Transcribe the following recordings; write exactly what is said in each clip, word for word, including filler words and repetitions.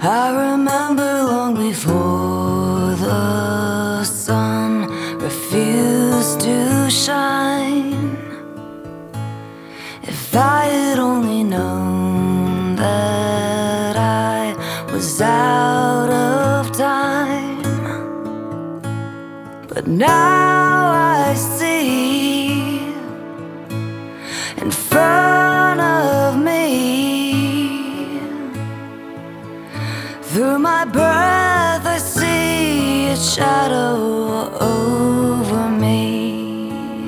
I remember long before the sun refused to shine. If I had only known that I was out of time, but now I see in front of me. Through my breath I see its shadow over me.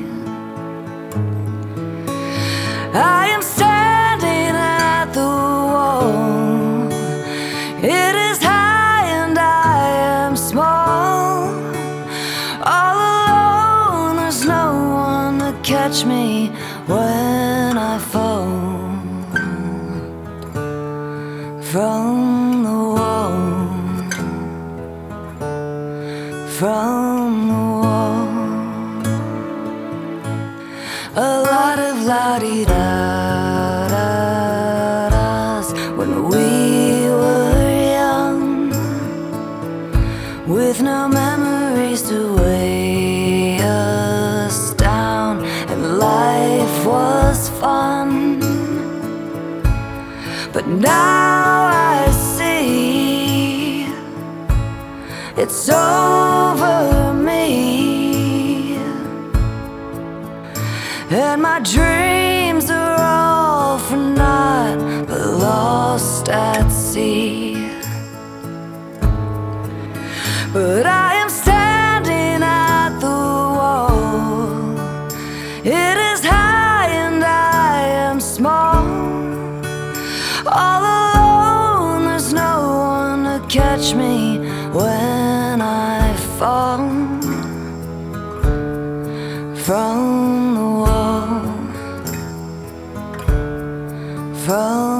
I am standing at the wall. It is high and I am small. All alone, there's no one to catch me when I fall from the wall, from the wall. A lot of la-di-da-da-das when we were young, with no memories to weigh us down, and life was fun. But now I see it's over me, and my dreams are all for naught, but lost at sea. But I am standing at the wall. It is high and I am small. All alone, there's no one to catch me when I fall from the wall, from